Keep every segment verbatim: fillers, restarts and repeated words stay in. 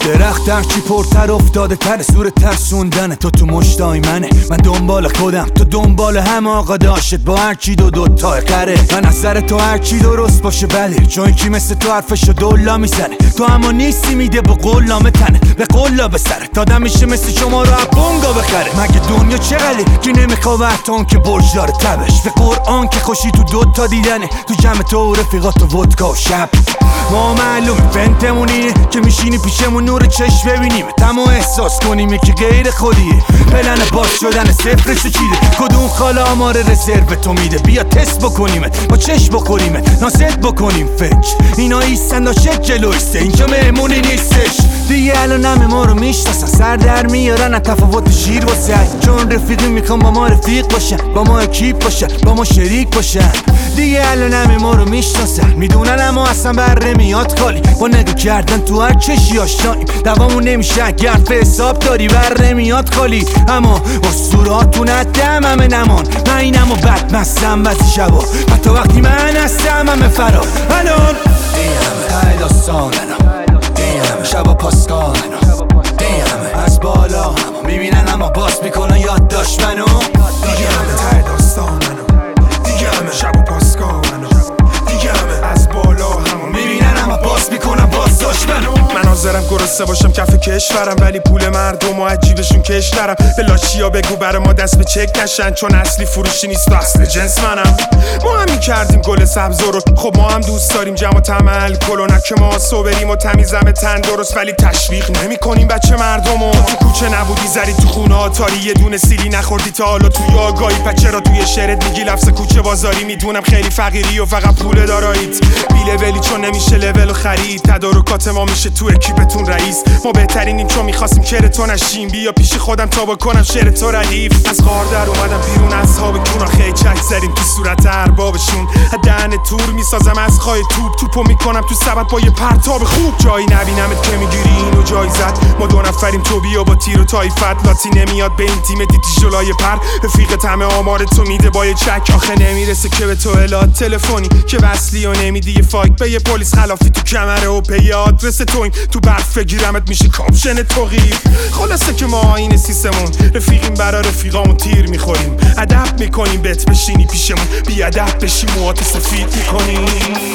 درخت هرچی پرتر افتاده تر، سور ترسوندن تو تو مشتای منه. من دنبال خودم، تو دنبال هم آقا داشت با هرچی دو دو تا قره. من از سر تو هرچی درست باشه بله، چون کی مثل تو حرفشو دولا میزنه. تو اما نیستی میده با قولامه تنه، به قولا به سره دادم میشه مثل شما رو بونگا بخره. مگه دنیا چقدره که نمیخواه وقتان که برج داره تبش. به قرآن که خوشی تو دو تا دیدنه، تو جمع تو و رفیقات و ودکا و شب. ما معلوم فنتمون اینه که میشینی پیشمون نور چشم ببینیم تمو احساس کنیم که غیر خودیه. پلن باز شدن صفرشو چیده، کدوم خاله آمار رزرو تو میده. بیا تست بکنیمت، با چشم بخوریمت، ناست بکنیم فکر. اینا ایستن داشت جلویسته، اینجا مهمونی نیستش دیگه. الان همه ما رو میشناسن، سر در میارن از تفاوت شیر واسه. چون رفیقی میخوام با ما رفیق باشن، با ما اکیپ باشن، با ما شریک باشن دیگه. الان همه ما رو میشناسن، میدونن اما اصلا بر نمیاد خالی. با نگاه کردن تو هر چشی آشناییم، دوامون نمیشه اگر به حساب داری بر نمیاد خالی. اما اسطوراتون ندم همه نمان، من اینم و بد مستم بعضی شبا، حتی وقتی من هستم همه فرار. الان این همه های داستانم، این همه شبا پاسکالم، این همه از بالا همه میبینن اما باز میکنن یاد داشت منو. دیگه همه های داستانم، دیگه همه شبا پاسکالم، دیگه همه از بالا همه میبینن اما باز میکنن باز داشت منو. من حاضرم گرسنه باشم کف کشورم، ولی پول مردم و عجیبشون کشترم. به لاشیا بگو برا ما دست به چک نشن، چون اصلی فروشی نیست و اصل جنس منم. ما همین کردیم گل سبز رو، خب ما هم دوست داریم جمع و تمل کلو. نه که ما صبریم و تمیزم تن درست، ولی تشویق نمی کنیم بچه مردمو. تو کوچه نبودی زری تو خونه آتاری، یه دونه سیلی نخوردی تا حالا توی آگاهی. پچه را توی شعرت میگی لفظ کوچه بازاری. میدونم خیلی فقیری و فقط پول داراییت بیله ولی چون نمیشه لول و خرید. تدارکات ما میشه تو اکیپتون رئیس. ما بهترینیم چون میخواستیم کر تو نشیم. بیا پیش خودم تا بکنم شعر تو ردیف. از غار در اومدم بیرون از خواب کونا، خیلی چک زدیم تو صورت اربابشون. دهن تور میسازم از خای توپ، توپو میکنم تو سبد با یه پرتاب خوب. جایی نبینمت که میگیری اینو جایزت. ما دو نفریم تو بیا با تیر و تایفت. لاتی نمیاد به این تیم دیتی جلای پر، رفیقت همه آمار تو میده با یه چک. آخه نمیرسه که به تو اطلاعات تلفنی که وصلی و نمیدی یه فایک به یه پلیس خلافی تو کمره و پی آدرس تویم. تو برف بگیرمت میشه کاپشن توقیف. خلاصه که ما این سیستمون رفیقیم، برا رفیقامون تیر میخوریم. ادب میکنیم بهت بشینی پیشمون، بی ادب بشی موهات سفید میکنیم.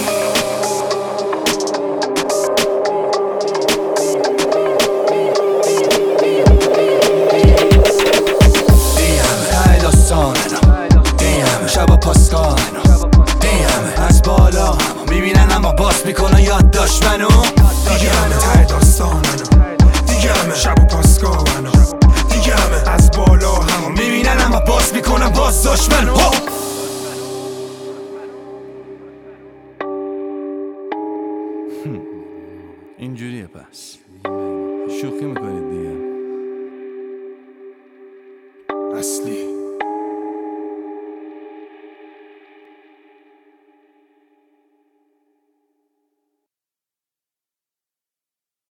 شبا پاسکالم، این همه از بالا همه میبینن اما باز میکنن یاد داشت منو. دیگه همه ته داستانم، دیگه همه شبا پاسکالم، دیگه همه از بالا همه میبینن اما باز میکنن باز داشت منو.